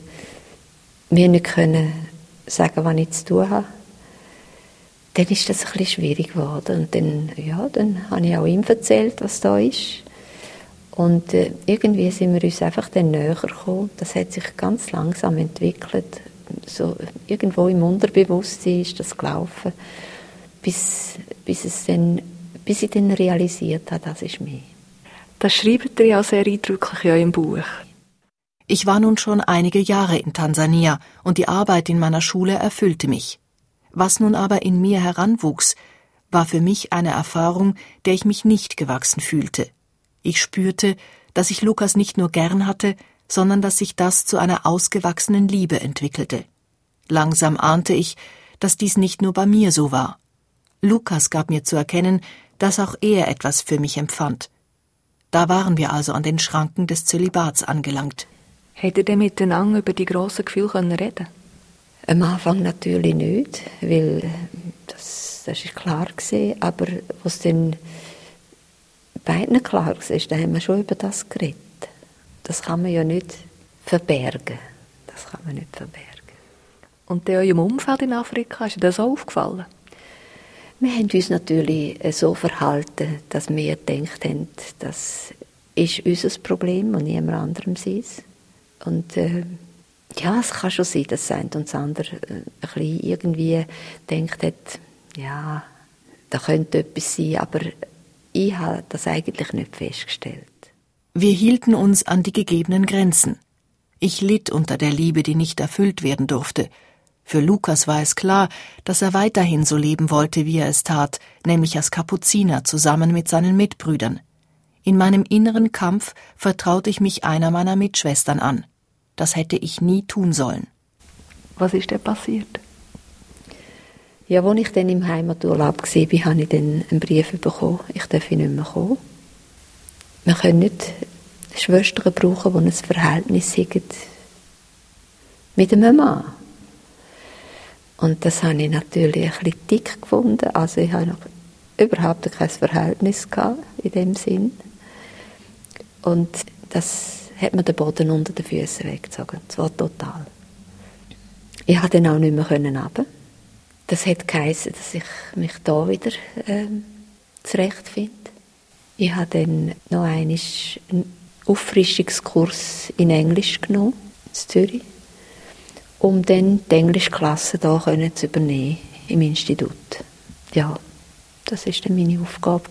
mir nicht können sagen, was ich zu tun habe. Dann ist das ein bisschen schwierig geworden. Und dann, ja, dann habe ich auch ihm erzählt, was da ist. Und äh, irgendwie sind wir uns einfach dann näher gekommen. Das hat sich ganz langsam entwickelt. So, irgendwo im Unterbewusstsein ist das gelaufen, bis, bis, es dann, bis ich dann realisiert habe, das ist mich. Das schreibt ihr ja sehr eindrücklich in eurem Buch. Ich war nun schon einige Jahre in Tansania und die Arbeit in meiner Schule erfüllte mich. Was nun aber in mir heranwuchs, war für mich eine Erfahrung, der ich mich nicht gewachsen fühlte. Ich spürte, dass ich Lukas nicht nur gern hatte, sondern dass sich das zu einer ausgewachsenen Liebe entwickelte. Langsam ahnte ich, dass dies nicht nur bei mir so war. Lukas gab mir zu erkennen, dass auch er etwas für mich empfand. Da waren wir also an den Schranken des Zölibats angelangt. Hättet ihr denn miteinander über die grossen Gefühle reden? Am Anfang natürlich nicht, weil das, das ist klar gewesen, aber was dann beiden klar war, da haben wir schon über das geredet. Das kann man ja nicht verbergen. Das kann man nicht verbergen. Und in eurem Umfeld in Afrika, ist dir das auch aufgefallen? Wir haben uns natürlich so verhalten, dass wir gedacht haben, das ist unser Problem und niemand anderem seins. Und äh, ja, es kann schon sein, dass das eine und das andere äh, ein bisschen irgendwie gedacht hat, ja, da könnte etwas sein, aber ich habe das eigentlich nicht festgestellt. Wir hielten uns an die gegebenen Grenzen. Ich litt unter der Liebe, die nicht erfüllt werden durfte. Für Lukas war es klar, dass er weiterhin so leben wollte, wie er es tat, nämlich als Kapuziner zusammen mit seinen Mitbrüdern. In meinem inneren Kampf vertraute ich mich einer meiner Mitschwestern an. Das hätte ich nie tun sollen. Was ist denn passiert? Ja, als ich dann im Heimaturlaub war, habe ich dann einen Brief bekommen, ich darf nicht mehr kommen. Wir können nicht Schwestern brauchen, die ein Verhältnis haben mit einem Mann. Und das habe ich natürlich ein bisschen dick gefunden. Also ich habe noch überhaupt kein Verhältnis gehabt, in dem Sinn. Und das hat mir den Boden unter den Füßen weggezogen. Das war total. Ich konnte dann auch nicht mehr runter. Das hat geheissen, dass ich mich da wieder ähm, zurechtfinde. Ich habe dann noch einmal einen Auffrischungskurs in Englisch genommen, in Zürich, um dann die Englischklasse hier zu übernehmen im Institut. Ja, das war dann meine Aufgabe.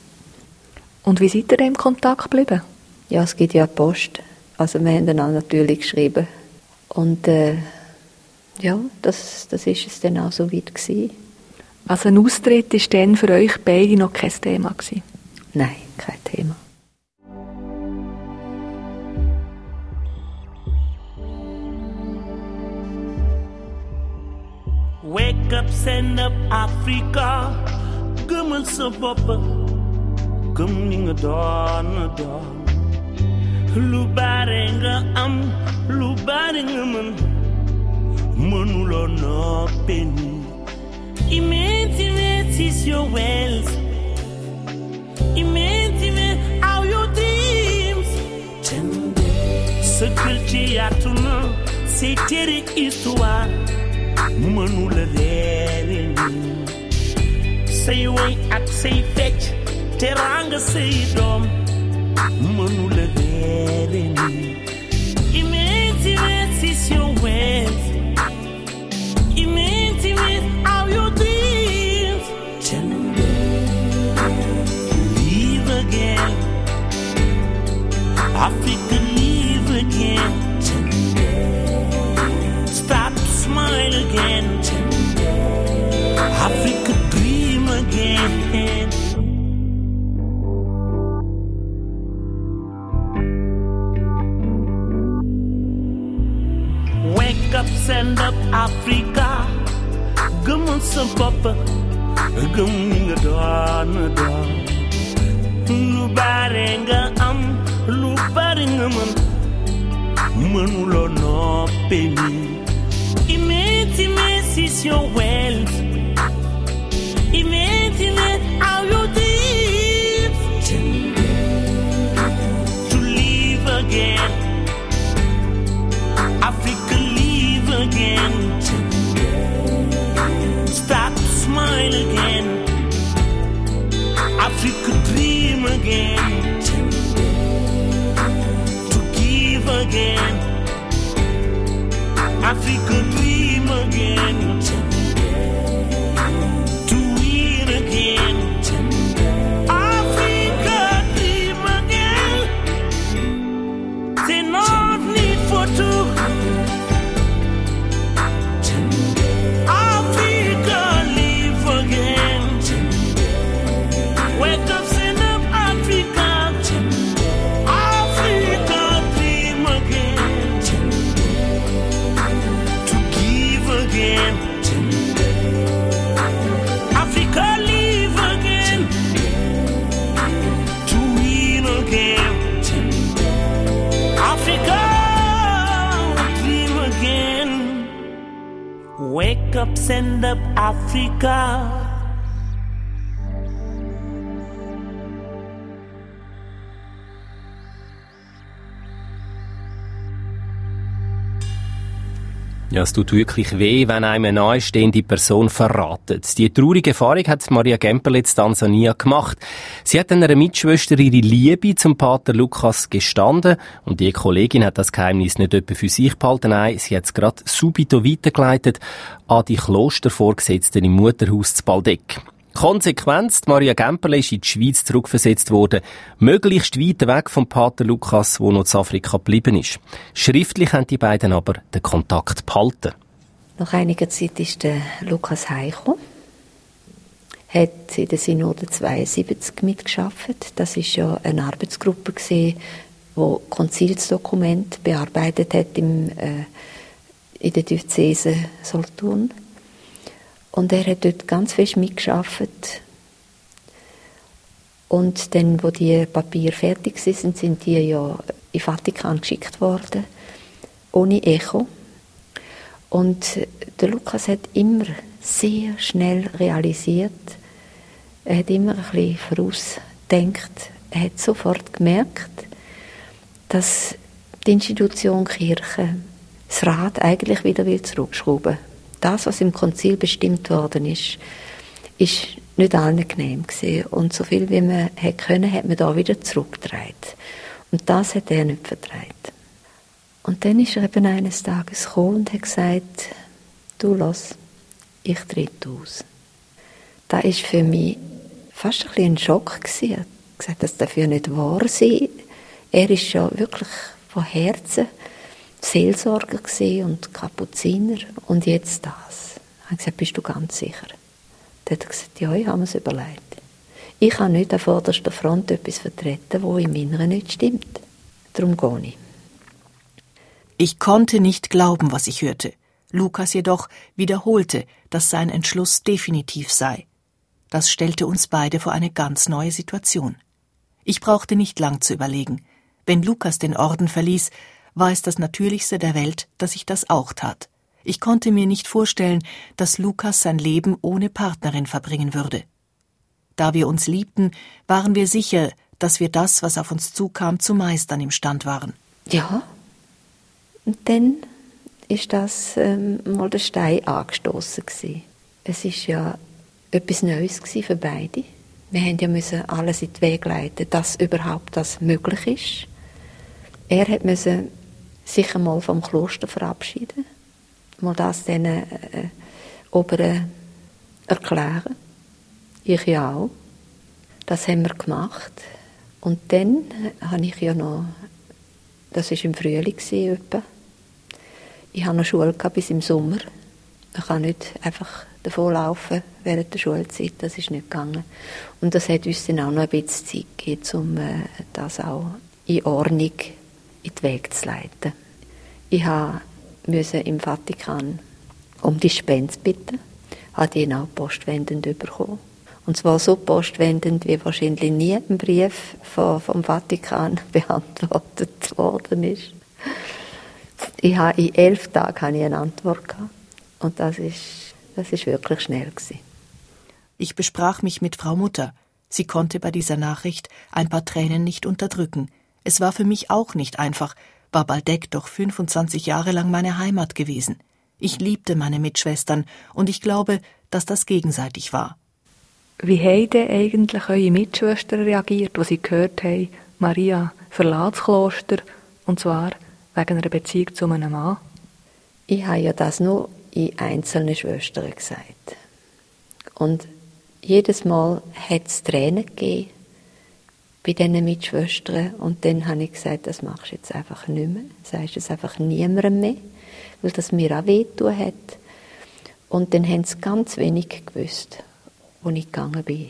Und wie seid ihr in Kontakt geblieben? Ja, es gibt ja Post. Also wir haben dann auch natürlich geschrieben. Und äh, ja, das, das ist es dann auch so weit gewesen. Also ein Austritt war dann für euch beide noch kein Thema gewesen? Nein, kein Thema. Wake up, stand up, Africa. Gëmal sa bopp, gëm li nga doon doon. Lu bare nga am, lu bare nga mën, mënuloo noppi. Immense is your wealth. Immense are your dreams. Ce que tu as tout le monde, c'est tere histoire. Mënula reere ni say way ak say fecc teranga say doom mënula reere ni immense is your wealth. Immense are your dreams. Live again, Africa, live again. Start to smile again. Africa, dream again. Wake up, stand up, Africa. Gëmal sa bopp, gëm nga doon doon. Lu bare nga am, lu bare nga mën. Mënuloo noppe ni. Immense, immense is your wealth. Immense are your dreams. To live again. Africa, live again. Start to smile again. Africa, dream again. To give again. Africa, dream again. To win again. Africa, dream again. Say no need for two. Africa, live again. Wake up, stand up, Africa. Africa, dream again. To give again. Africa, live again. To win again. Africa, dream again. Wake up, stand up, Africa. Ja, es tut wirklich weh, wenn einem eine nahestehende Person verratet. Die traurige Erfahrung hat Maria Gemperle in Tansania gemacht. Sie hat einer Mitschwester ihre Liebe zum Pater Lukas gestanden und die Kollegin hat das Geheimnis nicht etwa für sich behalten, nein, sie hat es gerade subito weitergeleitet an die Klostervorgesetzten im Mutterhaus zu Baldeck. Konsequenz, Maria Gemperle ist in die Schweiz zurückversetzt worden, möglichst weit weg vom Pater Lukas, der noch in Afrika geblieben ist. Schriftlich haben die beiden aber den Kontakt behalten. Nach einiger Zeit ist der Lukas heimgekommen, hat in der Synode zweiundsiebzig mitgearbeitet. Das ist ja eine Arbeitsgruppe gewesen, die Konzilsdokumente bearbeitet hat im, äh, in der Diözese Solothurn. Und er hat dort ganz fest mitgearbeitet. Und dann, wo die Papiere fertig sind, sind die ja in den Vatikan geschickt worden, ohne Echo. Und der Lukas hat immer sehr schnell realisiert, er hat immer ein bisschen vorausgedacht, er hat sofort gemerkt, dass die Institution Kirche das Rad eigentlich wieder zurückschrauben will. Das, was im Konzil bestimmt worden ist, ist nicht allen genehm gewesen. Und so viel wie man hätte können, hat man da wieder zurückgetragen. Und das hat er nicht vertragen. Und dann ist er eben eines Tages gekommen und hat gesagt, du lass, ich trete aus. Das war für mich fast ein bisschen ein Schock gewesen. Er hat gesagt, das darf ja nicht wahr sein. Er ist ja wirklich von Herzen Seelsorger und Kapuziner und jetzt das. Ich habe gesagt, bist du ganz sicher? Dann hat er gesagt, ja, ich habe mir es überlegt. Ich kann nicht an vorderster Front etwas vertreten, was im Inneren nicht stimmt. Darum gehe ich. Ich konnte nicht glauben, was ich hörte. Lukas jedoch wiederholte, dass sein Entschluss definitiv sei. Das stellte uns beide vor eine ganz neue Situation. Ich brauchte nicht lang zu überlegen. Wenn Lukas den Orden verließ, war es das Natürlichste der Welt, dass ich das auch tat. Ich konnte mir nicht vorstellen, dass Lukas sein Leben ohne Partnerin verbringen würde. Da wir uns liebten, waren wir sicher, dass wir das, was auf uns zukam, zu meistern imstand waren. Ja, und dann ist das ähm, mal der Stein angestoßen gewesen. Es ist ja etwas Neues gewesen für beide. Wir haben ja müssen alles in den Weg leiten, dass überhaupt das möglich ist. Er hat müssen sich einmal vom Kloster verabschieden, mal das den äh, Oberen erklären. Ich ja auch. Das haben wir gemacht. Und dann habe ich ja noch, das war im Frühling etwa, ich hatte noch Schule bis im Sommer. Man kann nicht einfach davonlaufen während der Schulzeit, das ist nicht gegangen. Und das hat uns dann auch noch ein bisschen Zeit gegeben, um äh, das auch in Ordnung in den Weg zu leiten. Ich musste im Vatikan um die Spende bitten, habe die auch postwendend bekommen. Und zwar so postwendend, wie wahrscheinlich nie ein Brief vom, vom Vatikan beantwortet worden ist. Ich habe in elf Tagen habe ich eine Antwort gehabt. Und das ist, das ist wirklich schnell gewesen. Ich besprach mich mit Frau Mutter. Sie konnte bei dieser Nachricht ein paar Tränen nicht unterdrücken. Es war für mich auch nicht einfach, war Baldeck doch fünfundzwanzig Jahre lang meine Heimat gewesen. Ich liebte meine Mitschwestern und ich glaube, dass das gegenseitig war. Wie haben denn eigentlich eure Mitschwestern reagiert, als sie gehört haben, Maria verlässt das Kloster, und zwar wegen einer Beziehung zu einem Mann? Ich habe ja das nur in einzelnen Schwestern gesagt. Und jedes Mal hat es Tränen gegeben bei diesen Mitschwestern. Und dann habe ich gesagt, das machst du jetzt einfach nicht mehr. Sagst es einfach niemandem mehr, weil das mir auch wehtun hat. Und dann haben sie ganz wenig gewusst, wo ich gegangen bin.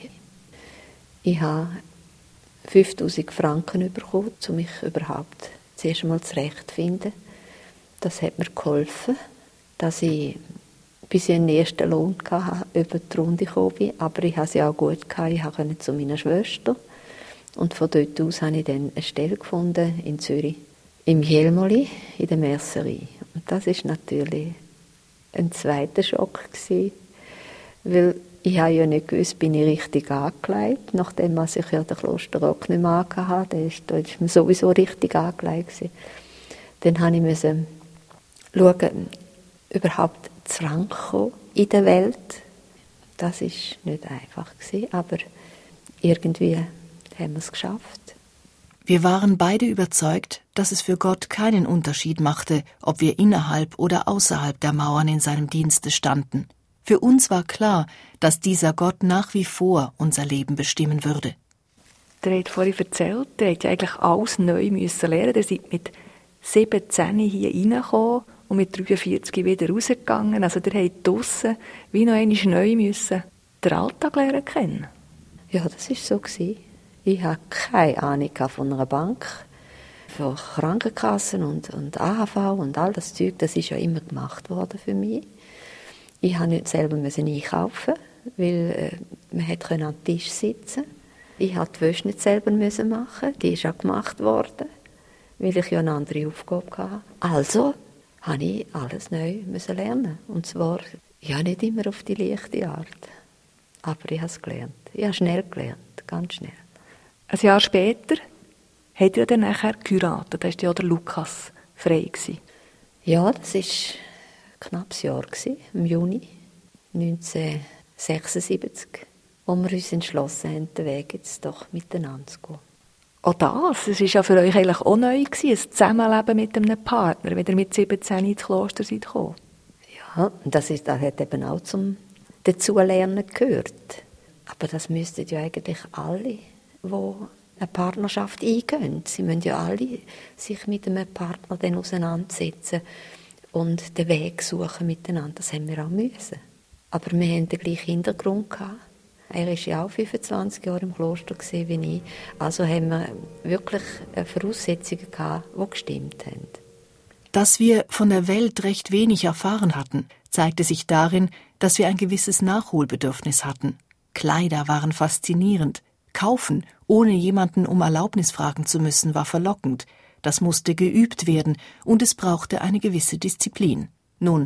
Ich habe fünftausend Franken bekommen, um mich überhaupt zuerst einmal zurechtzufinden. Das hat mir geholfen, dass ich bis ich einen ersten Lohn hatte, über die Runde gekommen bin. Aber ich hatte es ja auch gut gehabt. Ich konnte zu meiner Schwester. Und von dort aus habe ich dann eine Stelle gefunden in Zürich, im Jelmoli, in der Mercerie. Und das war natürlich ein zweiter Schock gewesen, weil ich habe ja nicht gewusst, bin ich richtig angelegt, nachdem ich ja den Klosterrock nicht mehr angehabt habe. Da war mir sowieso richtig angelegt gewesen. Dann musste ich schauen, überhaupt zu rankommen in der Welt. Das war nicht einfach gewesen, aber irgendwie haben wir es geschafft. Wir waren beide überzeugt, dass es für Gott keinen Unterschied machte, ob wir innerhalb oder außerhalb der Mauern in seinem Dienste standen. Für uns war klar, dass dieser Gott nach wie vor unser Leben bestimmen würde. Ihr habt vorhin erzählt, ihr habt ja eigentlich alles neu müssen lernen. Ihr seid mit siebzehn hier reingekommen und mit dreiundvierzig wieder rausgegangen. Also ihr habt draussen wie noch einmal neu müssen den Alltag lernen kennen. Ja, das war so. Ich hatte keine Ahnung von einer Bank, von Krankenkassen und, und A H V und all das Zeug. Das ist ja immer gemacht worden für mich. Ich musste nicht selber einkaufen, weil äh, man konnte am Tisch sitzen. Ich musste die Wäsche nicht selber machen, die ist auch gemacht worden, weil ich ja eine andere Aufgabe hatte. Also musste ich alles neu lernen. Und zwar ja, nicht immer auf die leichte Art. Aber ich habe es gelernt. Ich habe schnell gelernt, ganz schnell. Ein Jahr später hat er dann nachher geheiratet. Da war ja der Lukas frei gewesen. Ja, das war ein knappes Jahr, im Juni neunzehnhundertsechsundsiebzig, wo wir uns entschlossen haben, den Weg jetzt doch miteinander zu gehen. Auch das, es war ja für euch eigentlich auch neu gewesen, ein Zusammenleben mit einem Partner, wenn ihr mit siebzehn ins Kloster seid gekommen. Ja, das, ist, das hat eben auch zum Dazulernen gehört. Aber das müssten ja eigentlich alle, die eine Partnerschaft eingehen. Sie müssen ja alle sich mit einem Partner dann auseinandersetzen und den Weg suchen miteinander. Das haben wir auch müssen. Aber wir hatten den gleichen Hintergrund gehabt. Er war ja auch fünfundzwanzig Jahre im Kloster wie ich. Also haben wir wirklich Voraussetzungen gehabt, die gestimmt haben. Dass wir von der Welt recht wenig erfahren hatten, zeigte sich darin, dass wir ein gewisses Nachholbedürfnis hatten. Kleider waren faszinierend. Kaufen, ohne jemanden um Erlaubnis fragen zu müssen, war verlockend. Das musste geübt werden und es brauchte eine gewisse Disziplin. Nun,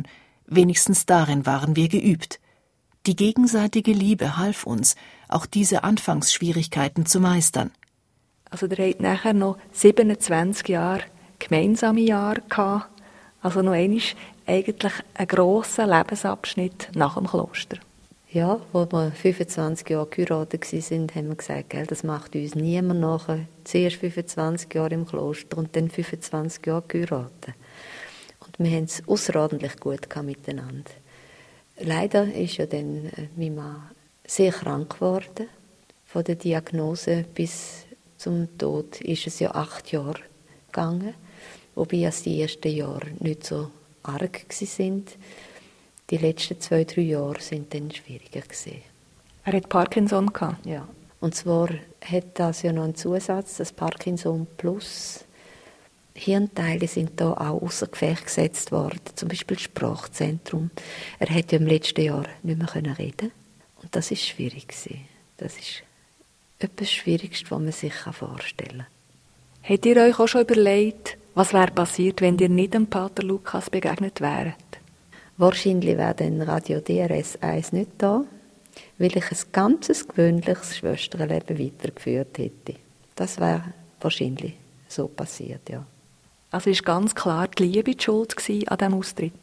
Wenigstens darin waren wir geübt. Die gegenseitige Liebe half uns, auch diese Anfangsschwierigkeiten zu meistern. Also ihr habt nachher noch siebenundzwanzig Jahre gemeinsame Jahre gehabt. Also noch einmal eigentlich ein grosser Lebensabschnitt nach dem Kloster. Ja, als wir fünfundzwanzig Jahre geheiratet waren, haben wir gesagt, gell, das macht uns niemand nachher. Zuerst fünfundzwanzig Jahre im Kloster und dann fünfundzwanzig Jahre geheiratet. Und wir haben es außerordentlich gut miteinander. Leider ist ja dann mein Mann sehr krank geworden. Von der Diagnose bis zum Tod ist es ja acht Jahre gegangen, wobei es die ersten Jahre nicht so arg waren. Die letzten zwei, drei Jahre sind dann schwieriger gewesen. Er hat Parkinson gehabt? Ja. Und zwar hat das ja noch einen Zusatz, das Parkinson Plus. Hirnteile sind da auch außer Gefecht gesetzt worden, zum Beispiel das Sprachzentrum. Er hat ja im letzten Jahr nicht mehr reden. Und das ist schwierig gewesen. Das ist etwas Schwierigste, was man sich vorstellen kann. Habt ihr euch auch schon überlegt, was wäre passiert, wenn ihr nicht dem Pater Lukas begegnet wäret? Wahrscheinlich wäre dann Radio D R S eins nicht da, weil ich ein ganzes gewöhnliches Schwesterleben weitergeführt hätte. Das wäre wahrscheinlich so passiert, ja. Also ist ganz klar die Liebe die Schuld an diesem Austritt?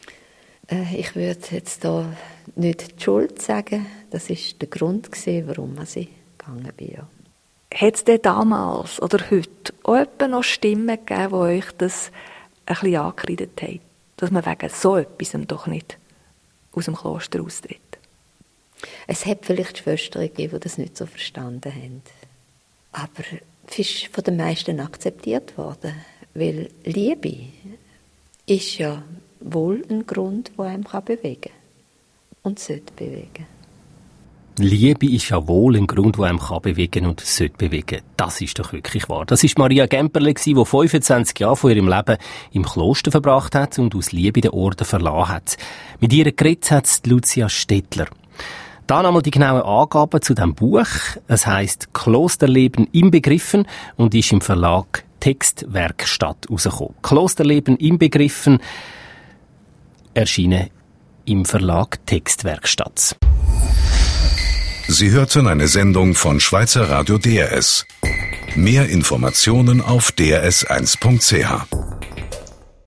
Äh, ich würde jetzt da nicht die Schuld sagen. Das war der Grund, warum ich gegangen bin, ja. Hat es denn damals oder heute auch noch Stimmen gegeben, die euch das ein bisschen angekreidet haben? Dass man wegen so etwas doch nicht aus dem Kloster austritt? Es hat vielleicht Schwestern gegeben, die das nicht so verstanden haben. Aber es ist von den meisten akzeptiert worden. Weil Liebe ist ja wohl ein Grund, der einem bewegen kann und sollte bewegen. Liebe ist ja wohl ein Grund, der einem bewegen und sollte bewegen. Das ist doch wirklich wahr. Das war Maria Gemperle, die fünfundzwanzig Jahre von ihrem Leben im Kloster verbracht hat und aus Liebe den Orden verlassen hat. Mit ihr geredet hat Lucia Stettler. Dann einmal die genauen Angaben zu diesem Buch. Es heisst «Klosterleben inbegriffen» und ist im Verlag Textwerkstatt rausgekommen. «Klosterleben inbegriffen» erschienen im Verlag Textwerkstatt. Sie hörten eine Sendung von Schweizer Radio D R S. Mehr Informationen auf d r s eins punkt c h.